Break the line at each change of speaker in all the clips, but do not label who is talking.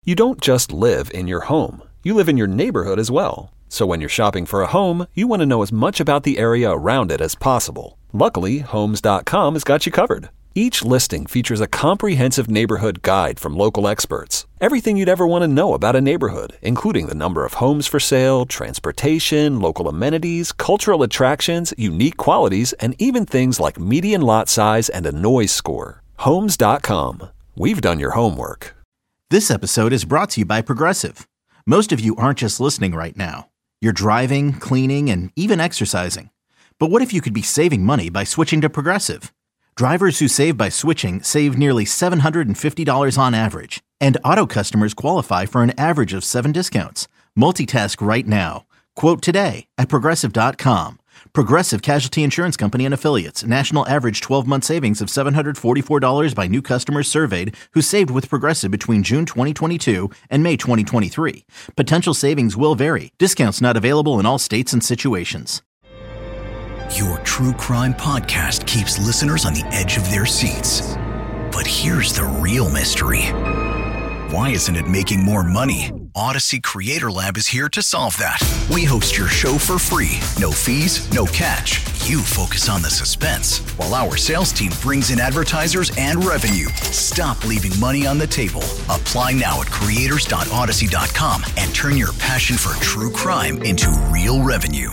You don't just live in your home. You live in your neighborhood as well. So when you're shopping for a home, you want to know as much about the area around it as possible. Luckily, Homes.com has got you covered. Each listing features a comprehensive neighborhood guide from local experts. Everything you'd ever want to know about a neighborhood, including the number of homes for sale, transportation, local amenities, cultural attractions, unique qualities, and even things like median lot size and a noise score. Homes.com. We've done your homework.
This episode is brought to you by Progressive. Most of you aren't just listening right now. You're driving, cleaning, and even exercising. But what if you could be saving money by switching to Progressive? Drivers who save by switching save nearly $750 on average. And auto customers qualify for an average of 7 discounts. Multitask right now. Quote today at Progressive.com. Progressive Casualty Insurance Company and Affiliates. National average 12-month savings of $744 by new customers surveyed who saved with Progressive between June 2022 and May 2023. Potential savings will vary. Discounts not available in all states and situations.
Your true crime podcast keeps listeners on the edge of their seats. But here's the real mystery. Why isn't it making more money? Odyssey Creator Lab is here to solve that. We host your show for free. No fees, no catch. You focus on the suspense, while our sales team brings in advertisers and revenue. Stop leaving money on the table. Apply now at creators.odyssey.com and turn your passion for true crime into real revenue.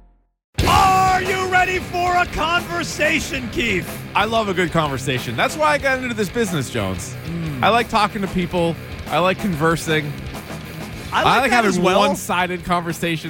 Are you ready for a conversation, Keith?
I love a good conversation. That's why I got into this business, Jones. I like talking to people. I like conversing. I like having one-sided conversations.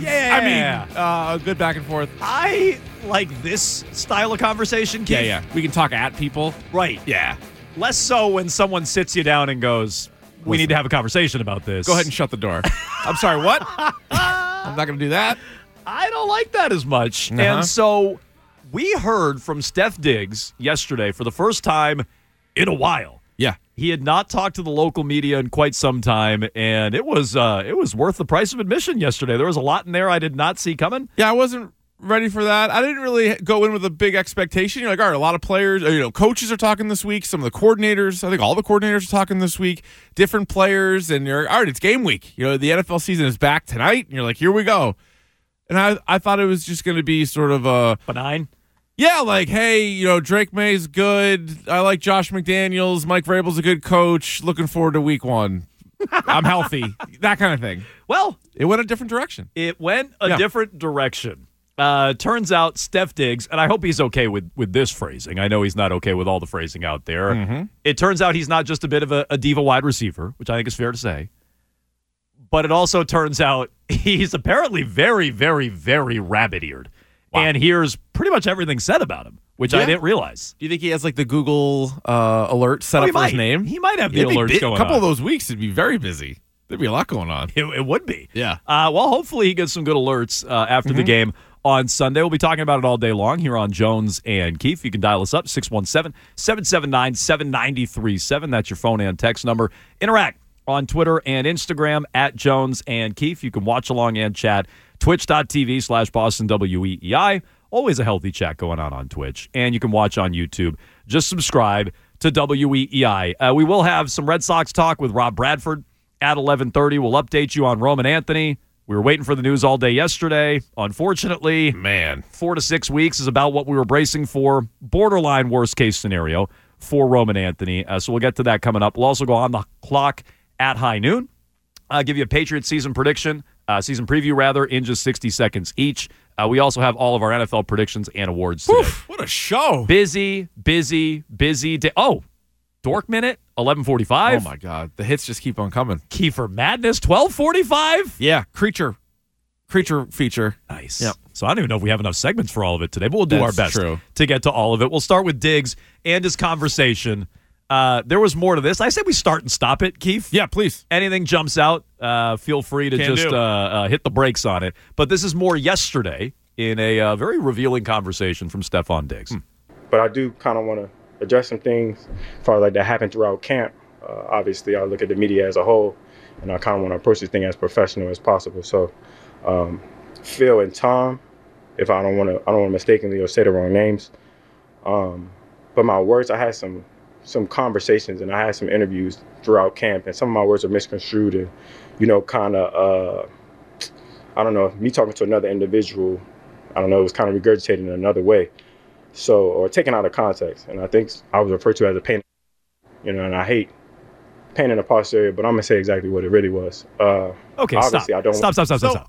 A good back and forth.
I like this style of conversation, Keith.
Yeah. We can talk at people.
Right.
Yeah.
Less so when someone sits you down and goes, we need to have a conversation about this.
Go ahead and shut the door. I'm sorry, what? I'm not going to do that.
I don't like that as much.
Uh-huh.
And so we heard from Steph Diggs yesterday for the first time in a while.
Yeah.
He had not talked to the local media in quite some time, and it was worth the price of admission yesterday. There was a lot in there I did not see coming.
Yeah, I wasn't ready for that. I didn't really go in with a big expectation. You're like, all right, a lot of players, coaches are talking this week. Some of the coordinators, I think all the coordinators are talking this week. Different players, and you're all right, it's game week. The NFL season is back tonight, and you're like, here we go. And I thought it was just going to be sort of a
benign.
Yeah, like, hey, Drake May's good. I like Josh McDaniels. Mike Vrabel's a good coach. Looking forward to week 1. I'm healthy. That kind of thing.
Well,
it went a different direction.
It went a different direction. Turns out Steph Diggs, and I hope he's okay with this phrasing. I know he's not okay with all the phrasing out there.
Mm-hmm.
It turns out he's not just a bit of a diva wide receiver, which I think is fair to say. But it also turns out he's apparently very, very, very rabbit-eared. Wow. And hears pretty much everything said about him, which I didn't realize.
Do you think he has the Google alert set up for his name?
He might have the alerts going on.
A couple of those weeks, it'd be very busy. There'd be a lot going on.
It would be.
Yeah.
Well, hopefully he gets some good alerts after the game on Sunday. We'll be talking about it all day long here on Jones and Keefe. You can dial us up, 617-779-7937. That's your phone and text number. Interact on Twitter and Instagram at Jones and Keefe. You can watch along and chat. Twitch.tv/Boston WEEI. Always a healthy chat going on Twitch. And you can watch on YouTube. Just subscribe to WEEI. We will have some Red Sox talk with Rob Bradford at 11:30. We'll update you on Roman Anthony. We were waiting for the news all day yesterday. Unfortunately, 4 to 6 weeks is about what we were bracing for. Borderline worst case scenario for Roman Anthony. So we'll get to that coming up. We'll also go on the clock at high noon. I'll give you a Patriots season prediction. Season preview, in just 60 seconds each. We also have all of our NFL predictions and awards today.
Oof, what a show.
Busy day. Oh, Dork Minute, 11:45.
Oh, my God. The hits just keep on coming.
Kiefer Madness, 12:45.
Yeah, creature feature.
Nice.
Yep.
So I don't even know if we have enough segments for all of it today, but we'll do our best to get to all of it. We'll start with Diggs and his conversation. There was more to this. I say we start and stop it, Keith.
Yeah, please.
Anything jumps out, feel free to hit the brakes on it. But this is more yesterday in a very revealing conversation from Stefon Diggs.
But I do kind of want to address some things as far as that happened throughout camp. Obviously, I look at the media as a whole, and I kind of want to approach this thing as professional as possible. So, Phil and Tom, if I don't want to mistakenly or say the wrong names. But my words, I had some some conversations and I had some interviews throughout camp, and some of my words are misconstrued and, kind of, I don't know, me talking to another individual, I don't know, it was kind of regurgitated in another way. So, or taken out of context. And I think I was referred to as a pain, and I hate pain in the posterior, but I'm going to say exactly what it really was.
Okay,
obviously,
stop.
Stop.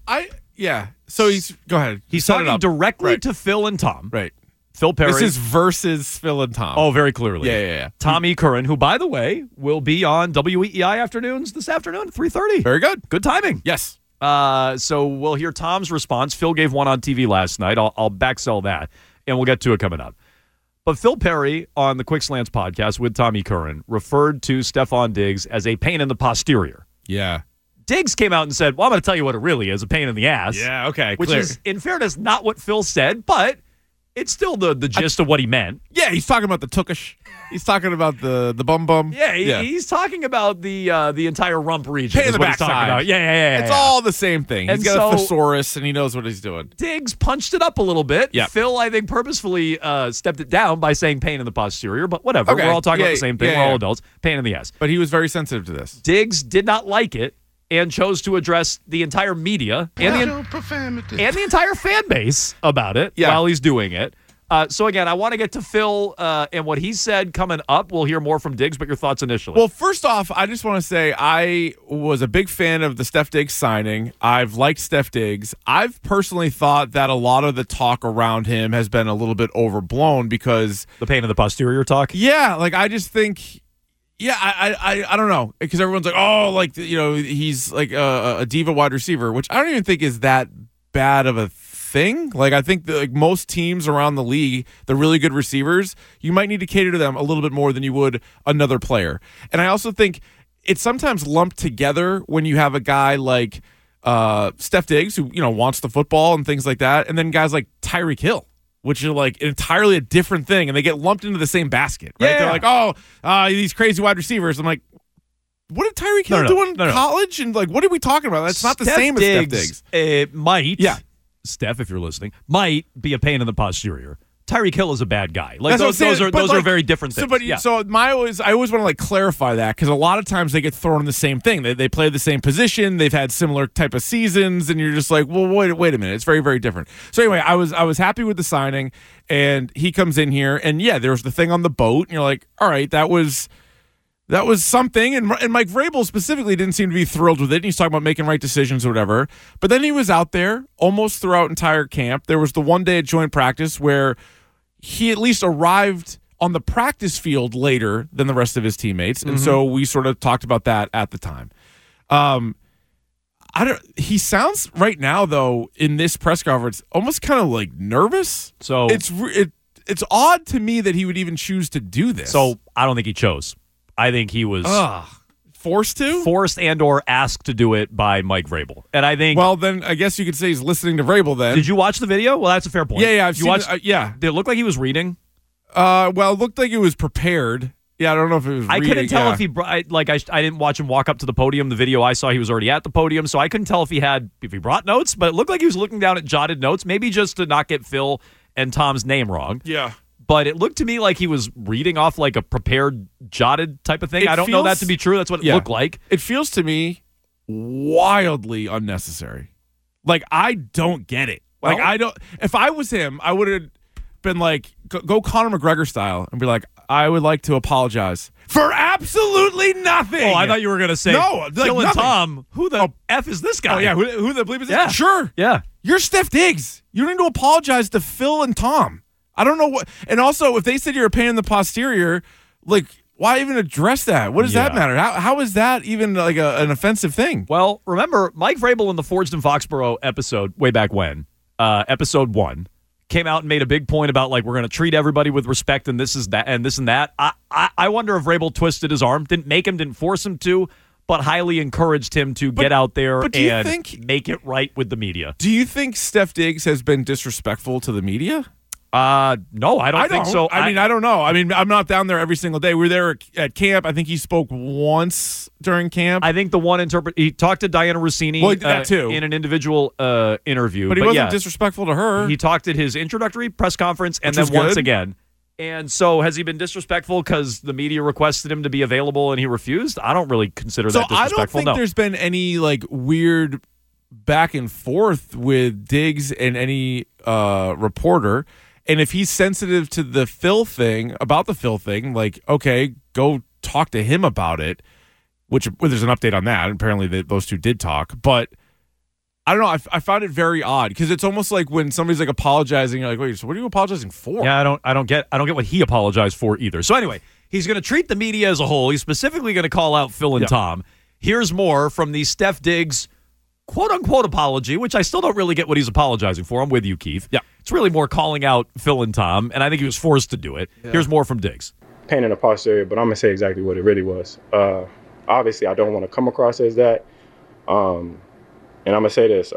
So go ahead.
He's talking directly to Phil and Tom.
Right.
Phil Perry.
This is versus Phil and Tom.
Oh, very clearly.
Yeah.
Tommy Curran, who, by the way, will be on WEEI afternoons this afternoon at 3:30.
Very good.
Good timing.
Yes.
So we'll hear Tom's response. Phil gave one on TV last night. I'll backsell that, and we'll get to it coming up. But Phil Perry on the Quick Slants podcast with Tommy Curran referred to Stefon Diggs as a pain in the posterior.
Yeah.
Diggs came out and said, well, I'm going to tell you what it really is, a pain in the ass.
Yeah, okay,
Which
clear.
is, in fairness, not what Phil said, but it's still the gist of what he meant.
Yeah, he's talking about the tukish. He's talking about the bum.
Yeah, he's talking about the entire rump region.
Pain in the
what he's talking
backside.
about. Yeah.
It's all the same thing.
And
He's got a
so-
thesaurus, and he knows what he's doing.
Diggs punched it up a little bit.
Yeah.
Phil, I think, purposefully stepped it down by saying pain in the posterior, but whatever.
Okay.
We're all talking
Yeah,
about the same thing.
yeah,
We're all
yeah.
adults. Pain in the ass.
But he was very sensitive to this.
Diggs did not like it and chose to address the entire media and the entire fan base about it while he's doing it. So, again, I want to get to Phil and what he said coming up. We'll hear more from Diggs, but your thoughts initially.
Well, first off, I just want to say I was a big fan of the Steph Diggs signing. I've liked Steph Diggs. I've personally thought that a lot of the talk around him has been a little bit overblown because
the pain in the posterior talk?
Yeah, like I just think... Yeah, I don't know, because everyone's like, oh, like, he's like a diva wide receiver, which I don't even think is that bad of a thing. Like, I think that, like, most teams around the league, the really good receivers, you might need to cater to them a little bit more than you would another player. And I also think it's sometimes lumped together when you have a guy like Steph Diggs, who, wants the football and things like that, and then guys like Tyreek Hill, which are like entirely a different thing, and they get lumped into the same basket, right?
Yeah.
They're like, these crazy wide receivers. I'm like, what did Tyreek Hill do in college? And like, what are we talking about? That's not the same as Steph Diggs.
It might,
yeah.
Steph, if you're listening, might be a pain in the posterior. Tyreek Hill is a bad guy. Like,
That's
those are very different things.
I always want to like clarify that, because a lot of times they get thrown in the same thing. They play the same position. They've had similar type of seasons, and you're just like, well, wait a minute. It's very, very different. So anyway, I was happy with the signing, and he comes in here, and yeah, there was the thing on the boat, and you're like, all right, that was something, and Mike Vrabel specifically didn't seem to be thrilled with it. And he's talking about making right decisions or whatever. But then he was out there almost throughout entire camp. There was the one day at joint practice where he at least arrived on the practice field later than the rest of his teammates, and so we sort of talked about that at the time. He sounds right now, though, in this press conference almost kind of like nervous.
So
it's odd to me that he would even choose to do this.
So I don't think he chose. I think he was
forced
and or asked to do it by Mike Vrabel. And I think...
Well, then I guess you could say he's listening to Vrabel then.
Did you watch the video? Well, that's a fair point.
Yeah,
I've watched.
Yeah.
Did it look like he was reading?
Well, it looked like he was prepared. Yeah, I don't know if it was reading.
I couldn't tell if he... I didn't watch him walk up to the podium. The video I saw, he was already at the podium, so I couldn't tell if he brought notes, but it looked like he was looking down at jotted notes, maybe just to not get Phil and Tom's name wrong.
Yeah.
But it looked to me like he was reading off like a prepared, jotted type of thing. I don't know that to be true. That's what it looked like.
It feels to me wildly unnecessary. Like, I don't get it. Like, I don't. If I was him, I would have been like, go Conor McGregor style and be like, I would like to apologize for absolutely nothing.
Oh, I thought you were going to say,
no,
Phil and
nothing.
Tom, who the F is this guy?
Oh, yeah, who the bleep is
Yeah.
this? Sure.
Yeah.
You're Steph Diggs. You don't need to apologize to Phil and Tom. I don't know what. And also, if they said you're a pain in the posterior, like, why even address that? What does that matter? How is that even like an offensive thing?
Well, remember, Mike Vrabel in the Forged in Foxborough episode way back when, episode 1, came out and made a big point about, like, we're going to treat everybody with respect and this is that and this and that. I wonder if Vrabel twisted his arm, didn't force him to, but highly encouraged him to get out there and make it right with the media.
Do you think Steph Diggs has been disrespectful to the media?
No, I don't think so.
I mean, I don't know. I mean, I'm not down there every single day. We're there at camp. I think he spoke once during camp.
I think the one he talked to Diana Rossini
that too.
In an individual interview.
But he wasn't disrespectful to her.
He talked at his introductory press conference and then once again. And so has he been disrespectful because the media requested him to be available and he refused? I don't really consider that disrespectful.
I don't think there's been any like weird back and forth with Diggs and any reporter. And if he's sensitive to the Phil thing, like, okay, go talk to him about it, which there's an update on that. Apparently those two did talk. But I don't know. I found it very odd because it's almost like when somebody's like apologizing, you're like, wait, so what are you apologizing for?
Yeah, I don't get what he apologized for either. So anyway, he's going to treat the media as a whole. He's specifically going to call out Phil and Tom. Here's more from the Steph Diggs quote-unquote apology, which I still don't really get what he's apologizing for. I'm with you, Keith.
Yeah.
It's really more calling out Phil and Tom, and I think he was forced to do it. Yeah. Here's more from Diggs.
Painting a posterior, but I'm going to say exactly what it really was. Obviously, I don't want to come across as that. And I'm going to say this.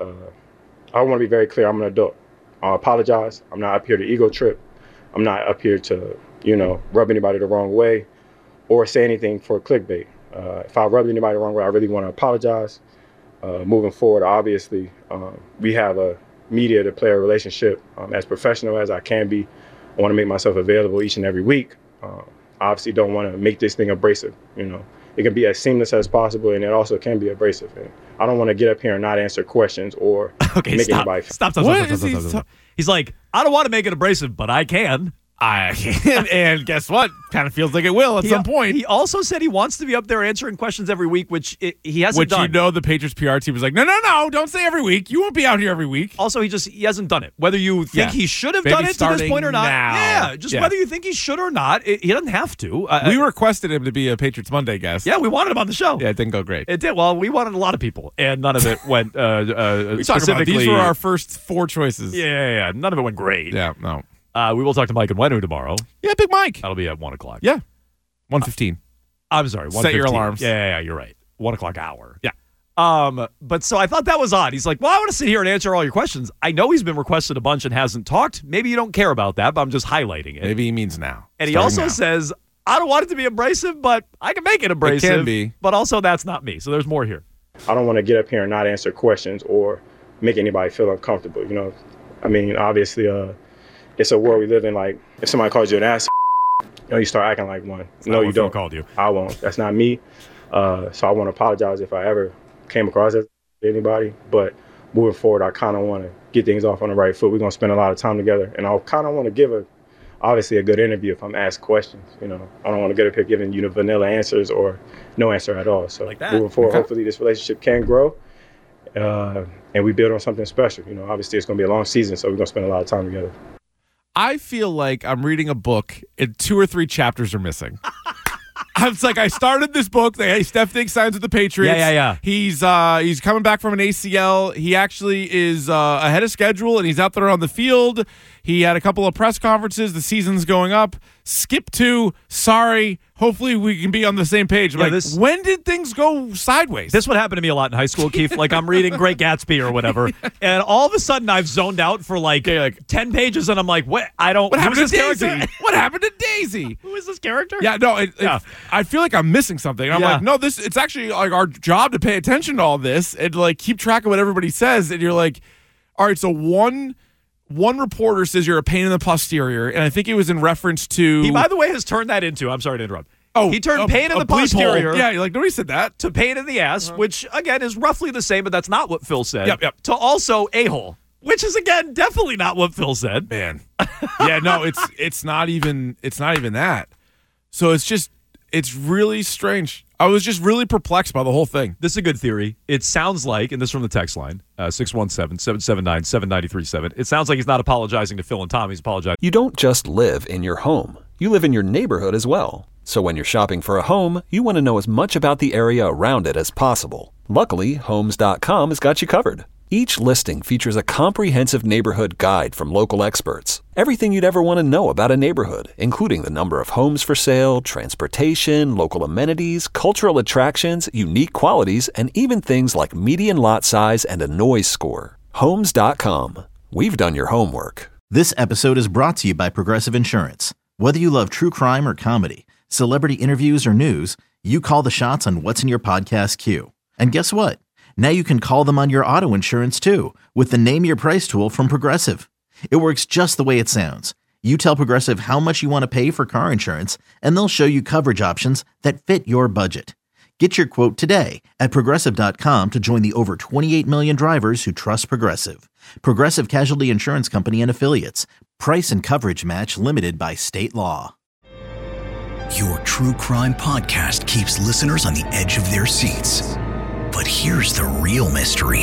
I want to be very clear. I'm an adult. I apologize. I'm not up here to ego trip. I'm not up here to, rub anybody the wrong way or say anything for clickbait. If I rubbed anybody the wrong way, I really want to apologize. Moving forward, obviously, we have a media to player relationship as professional as I can be. I want to make myself available each and every week. Obviously, don't want to make this thing abrasive. It can be as seamless as possible, and it also can be abrasive. And I don't want to get up here and not answer questions or make anybody.
Stop. He's like, I don't want to make it abrasive, but I can.
I can, and guess what? Kind of feels like it will at some point.
He also said he wants to be up there answering questions every week, which he hasn't done.
The Patriots PR team was like, no, don't say every week. You won't be out here every week.
Also, he hasn't done it. Whether you think he should have done it to this point or not. Whether you think he should or not, he doesn't have to.
We requested him to be a Patriots Monday guest.
Yeah, we wanted him on the show.
Yeah, it didn't go great.
It did. Well, we wanted a lot of people, and none of it went
we specifically. These were our first 4 choices.
Yeah. None of it went great.
Yeah, no.
We will talk to Mike and Wenu tomorrow.
Yeah, Big Mike.
That'll be at 1 o'clock.
Yeah. 1:15.
I'm sorry. 1:15.
Set your alarms.
Yeah, you're right. 1 o'clock hour.
Yeah.
But so I thought that was odd. He's like, well, I want to sit here and answer all your questions. I know he's been requested a bunch and hasn't talked. Maybe you don't care about that, but I'm just highlighting it.
Maybe he means now.
And he also says, I don't want it to be abrasive, but I can make it abrasive.
It can be.
But also that's not me. So there's more here.
I don't want to get up here and not answer questions or make anybody feel uncomfortable. Obviously, it's a world we live in. Like, if somebody calls you an ass, you start acting like one. No, you don't.
Called you.
I won't. That's not me. So I want to apologize if I ever came across as anybody. But moving forward, I kind of want to get things off on the right foot. We're going to spend a lot of time together. And I kind of want to give obviously a good interview if I'm asked questions. I don't want to get up here giving vanilla answers or no answer at all. So moving forward, hopefully this relationship can grow. And we build on something special. Obviously it's going to be a long season, so we're going to spend a lot of time together.
I feel like I'm reading a book and 2 or 3 chapters are missing. It's like I started this book. Hey, Steph Diggs signs with the Patriots.
Yeah.
He's coming back from an ACL. He actually is ahead of schedule, and he's out there on the field. He had a couple of press conferences. The season's going up. Skip to, sorry. Hopefully we can be on the same page. When did things go sideways?
This would happen to me a lot in high school, Keith. Like I'm reading Great Gatsby or whatever, and all of a sudden I've zoned out for like 10 pages, and I'm like, what?
What happened to Daisy?
Character?
What happened to Daisy?
Who is this character?
Yeah, no, I feel like I'm missing something. I'm like, no, it's actually like our job to pay attention to all this and like keep track of what everybody says. And you're like, all right, so one reporter says you're a pain in the posterior, and I think it was in reference to.
He, by the way, has turned that into. I'm sorry to interrupt.
Oh,
he turned pain in the posterior.
Yeah, you're like, nobody said that.
To pain in the ass, which again is roughly the same, but that's not what Phil said.
Yep.
To also a-hole, which is again definitely not what Phil said.
Man, yeah, no, it's not even that. So it's really strange. I was just really perplexed by the whole thing.
This is a good theory. It sounds like, and this is from the text line, 617-779-7937. It sounds like he's not apologizing to Phil and Tom. He's apologizing.
You don't just live in your home. You live in your neighborhood as well. So when you're shopping for a home, you want to know as much about the area around it as possible. Luckily, Homes.com has got you covered. Each listing features a comprehensive neighborhood guide from local experts. Everything you'd ever want to know about a neighborhood, including the number of homes for sale, transportation, local amenities, cultural attractions, unique qualities, and even things like median lot size and a noise score. Homes.com. We've done your homework.
This episode is brought to you by Progressive Insurance. Whether you love true crime or comedy, celebrity interviews or news, you call the shots on what's in your podcast queue. And guess what? Now you can call them on your auto insurance too with the Name Your Price tool from Progressive. It works just the way it sounds. You tell Progressive how much you want to pay for car insurance, and they'll show you coverage options that fit your budget. Get your quote today at Progressive.com to join the over 28 million drivers who trust Progressive. Progressive Casualty Insurance Company and Affiliates. Price and coverage match limited by state law.
Your true crime podcast keeps listeners on the edge of their seats. But here's the real mystery.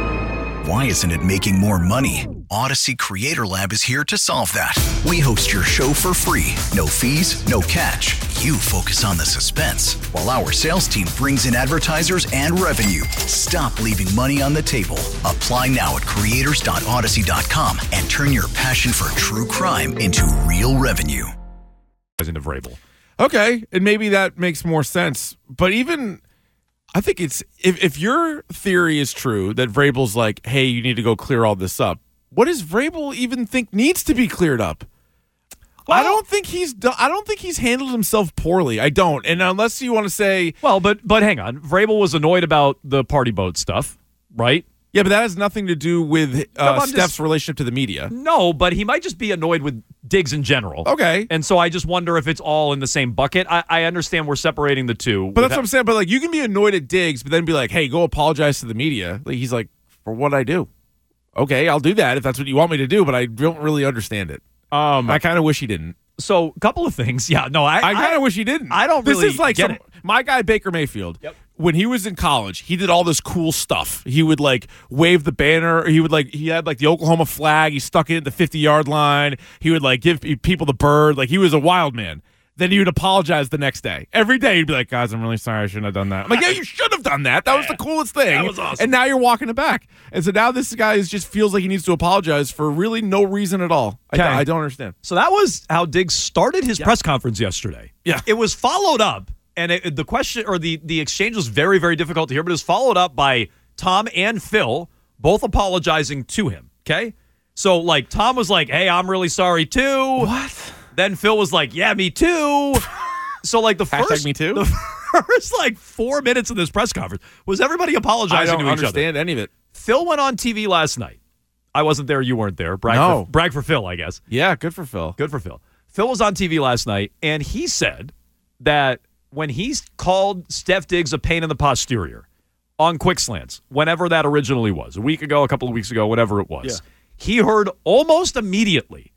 Why isn't it making more money? Odyssey Creator Lab is here to solve that. We host your show for free. No fees, no catch. You focus on the suspense, while our sales team brings in advertisers and revenue. Stop leaving money on the table. Apply now at creators.odyssey.com and turn your passion for true crime into real revenue.
Into Vrabel.
Okay, and maybe that makes more sense. But even, I think it's, if your theory is true, that Vrabel's like, hey, you need to go clear all this up, what does Vrabel even think needs to be cleared up? Well, I don't think he's handled himself poorly. I don't. And unless you want to say,
well, but hang on. Vrabel was annoyed about the party boat stuff, right?
Yeah, but that has nothing to do with Steph's relationship to the media.
No, but he might just be annoyed with Diggs in general.
Okay.
And so I just wonder if it's all in the same bucket. I understand we're separating the two.
But that's what I'm saying. But like, you can be annoyed at Diggs, but then be like, hey, go apologize to the media. Like, he's like, for what I do. Okay, I'll do that if that's what you want me to do, but I don't really understand it. I kind of wish he didn't.
So, a couple of things. Yeah, no, I
kind of wish he didn't.
I don't really
This is like
get it.
My guy Baker Mayfield.
Yep.
When he was in college, he did all this cool stuff. He would like wave the banner. He had like the Oklahoma flag. He stuck it at the 50-yard line. He would like give people the bird. Like, he was a wild man. Then he would apologize the next day. Every day he'd be like, guys, I'm really sorry. I shouldn't have done that. I'm like, yeah, you should have done that. That was the coolest thing.
That was awesome.
And now you're walking it back. And so now this guy just feels like he needs to apologize for really no reason at all. I don't understand.
So that was how Diggs started his press conference yesterday.
Yeah.
It was followed up, and the question or the exchange was very, very difficult to hear, but it was followed up by Tom and Phil both apologizing to him. Okay? So, like, Tom was like, hey, I'm really sorry too.
What?
Then Phil was like, yeah, me too. So, like, the first
me too?
The first, like, 4 minutes of this press conference was everybody apologizing to each other.
I don't understand any of it.
Phil went on TV last night. I wasn't there. You weren't there. Brag for Phil, I guess.
Yeah, good for Phil.
Good for Phil. Phil was on TV last night, and he said that when he called Steph Diggs a pain in the posterior on Quick Slants, whenever that originally was, a week ago, a couple of weeks ago, whatever it was, he heard almost immediately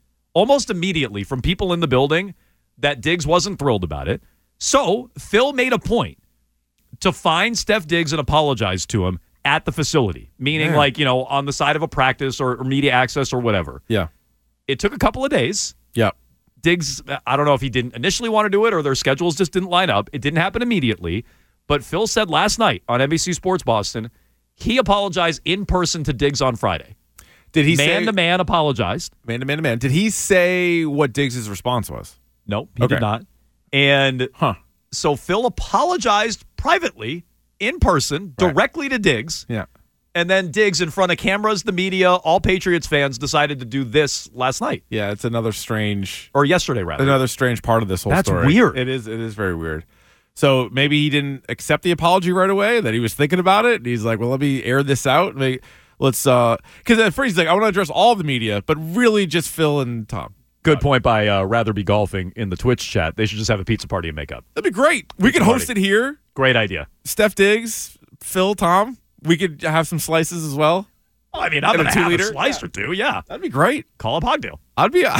from people in the building that Diggs wasn't thrilled about it. So Phil made a point to find Steph Diggs and apologize to him at the facility, meaning like, you know, on the side of a practice or media access or whatever.
Yeah.
It took a couple of days.
Yeah.
Diggs, I don't know if he didn't initially want to do it or their schedules just didn't line up. It didn't happen immediately. But Phil said last night on NBC Sports Boston, he apologized in person to Diggs on Friday.
Did he
man-to-man apologized?
Man-to-man. Did he say what Diggs' response was?
No, he did not. And so Phil apologized privately, in person, directly to Diggs.
Yeah.
And then Diggs, in front of cameras, the media, all Patriots fans, decided to do this last night.
Yeah, it's another strange...
Or yesterday, rather.
Another strange part of this whole story.
That's weird.
It is very weird. So maybe he didn't accept the apology right away, that he was thinking about it. And he's like, well, let me air this out. Let's, because at first he's like, I want to address all the media, but really just Phil and Tom.
Good point by Rather Be Golfing in the Twitch chat. They should just have a pizza party and make up.
That'd be great. We could host it here.
Great idea.
Steph Diggs, Phil, Tom. We could have some slices as well.
Well, I mean, I'm going to have a slice or two, yeah.
That'd be great.
Call up Hogdale.
I'd be,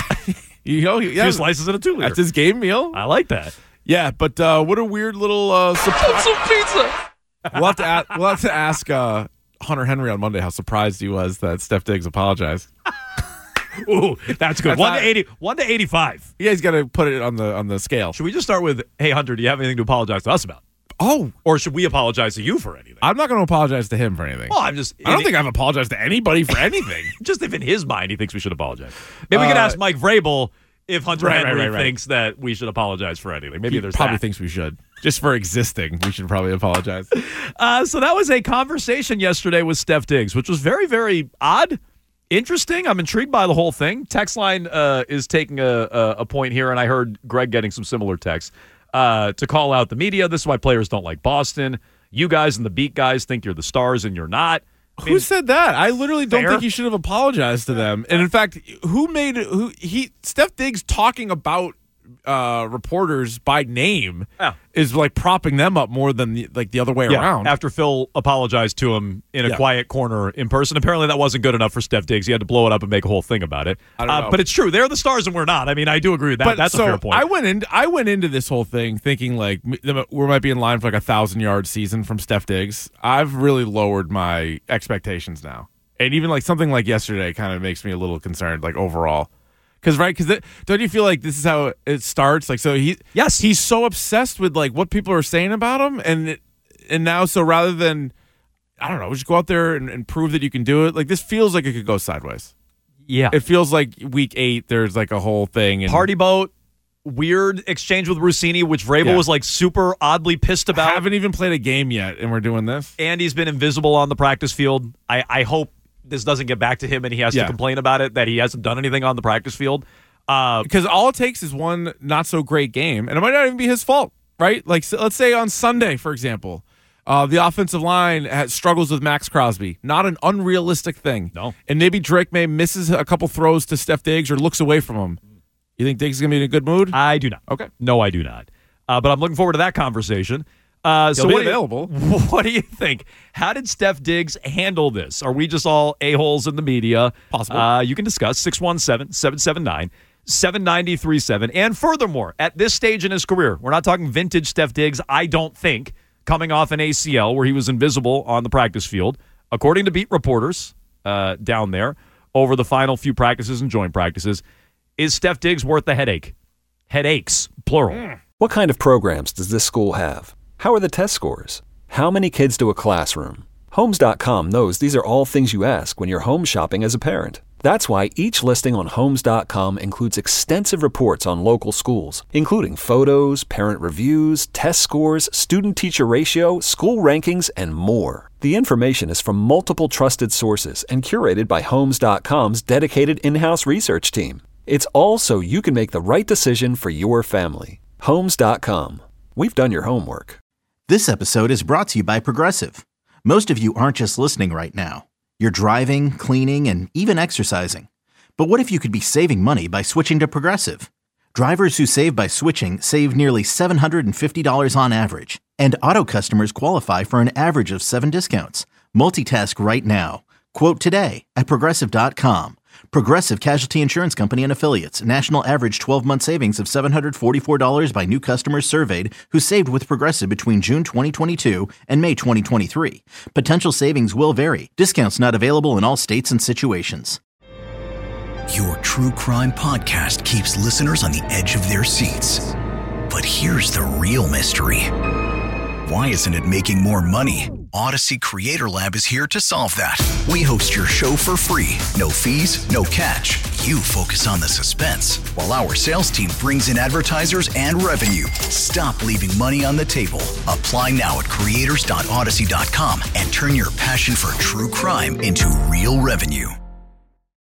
Two slices and a 2-liter.
That's his game meal.
I like that.
Yeah, but what a weird little surprise.
Some pizza.
We'll have to ask Hunter Henry on Monday how surprised he was that Steph Diggs apologized.
Ooh, that's good. 1 to 85.
You guys got to put it on the scale.
Should we just start with, hey, Hunter, do you have anything to apologize to us about?
Oh.
Or should we apologize to you for anything?
I'm not going to apologize to him for anything.
Well, I
don't think I've apologized to anybody for anything.
Just if in his mind he thinks we should apologize. Maybe we can ask Mike Vrabel if Hunter Henry thinks that we should apologize for anything. Maybe there's
probably thinks we should. Just for existing, we should probably apologize.
So that was a conversation yesterday with Steph Diggs, which was very, very odd, interesting. I'm intrigued by the whole thing. Text line is taking a point here, and I heard Greg getting some similar texts to call out the media. This is why players don't like Boston. You guys and the beat guys think you're the stars, and you're not.
Who said that? I literally don't
Fair.
think he should have apologized to them. And in fact, Steph Diggs talking about reporters by name is like propping them up more than the other way around.
After Phil apologized to him in a quiet corner in person, apparently that wasn't good enough for Steph Diggs. He had to blow it up and make a whole thing about it.
I don't know.
But it's true. They're the stars and we're not. I mean, I do agree with that. That's a fair point.
I went into this whole thing thinking like we might be in line for like 1,000-yard season from Steph Diggs. I've really lowered my expectations now. And even like something like yesterday kind of makes me a little concerned, like overall. Because don't you feel like this is how it starts? Like, so he's so obsessed with like what people are saying about him, and now so rather than, I don't know, just go out there and prove that you can do it. Like, this feels like it could go sideways.
Yeah,
it feels like week 8. There's like a whole thing. And
party boat, weird exchange with Rossini, which Vrabel was like super oddly pissed about.
Haven't even played a game yet, and we're doing this.
And he's been invisible on the practice field. I hope this doesn't get back to him and he has to complain about it, that he hasn't done anything on the practice field.
Because all it takes is one not so great game, and it might not even be his fault, right? Like, so let's say on Sunday, for example, the offensive line struggles with Max Crosby. Not an unrealistic thing.
No.
And maybe Drake May misses a couple throws to Steph Diggs or looks away from him. You think Diggs is going to be in a good mood?
I do not.
Okay.
No, I do not. But I'm looking forward to that conversation. So
be available.
What do you think? How did Steph Diggs handle this? Are we just all a-holes in the media?
Possible.
You can discuss 617-779-7937. And furthermore, at this stage in his career, we're not talking vintage Steph Diggs, I don't think, coming off an ACL where he was invisible on the practice field. According to beat reporters down there over the final few practices and joint practices, is Steph Diggs worth the headache? Headaches, plural.
What kind of programs does this school have? How are the test scores? How many kids do a classroom? Homes.com knows these are all things you ask when you're home shopping as a parent. That's why each listing on Homes.com includes extensive reports on local schools, including photos, parent reviews, test scores, student-teacher ratio, school rankings, and more. The information is from multiple trusted sources and curated by Homes.com's dedicated in-house research team. It's all so you can make the right decision for your family. Homes.com. We've done your homework.
This episode is brought to you by Progressive. Most of you aren't just listening right now. You're driving, cleaning, and even exercising. But what if you could be saving money by switching to Progressive? Drivers who save by switching save nearly $750 on average. And auto customers qualify for an average of 7 discounts. Multitask right now. Quote today at Progressive.com. Progressive Casualty Insurance Company and Affiliates. National average 12-month savings of $744 by new customers surveyed who saved with Progressive between June 2022 and May 2023. Potential savings will vary. Discounts not available in all states and situations.
Your true crime podcast keeps listeners on the edge of their seats. But here's the real mystery. Why isn't it making more money? Odyssey Creator Lab is here to solve that. We host your show for free. No fees, no catch. You focus on the suspense, while our sales team brings in advertisers and revenue. Stop leaving money on the table. Apply now at creators.odyssey.com and turn your passion for true crime into real revenue.